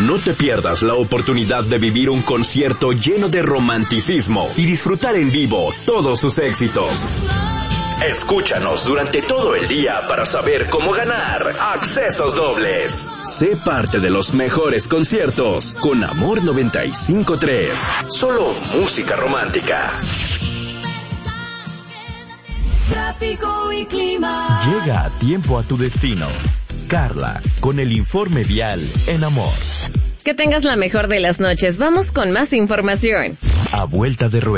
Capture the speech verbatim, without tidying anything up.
No te pierdas la oportunidad de vivir un concierto lleno de romanticismo y disfrutar en vivo todos sus éxitos. Escúchanos durante todo el día para saber cómo ganar accesos dobles. Sé parte de los mejores conciertos con Amor noventa y cinco punto tres. Solo música romántica. Tráfico y clima. Llega a tiempo a tu destino. Carla, con el informe vial en Amor. Que tengas la mejor de las noches. Vamos con más información. A vuelta de rueda.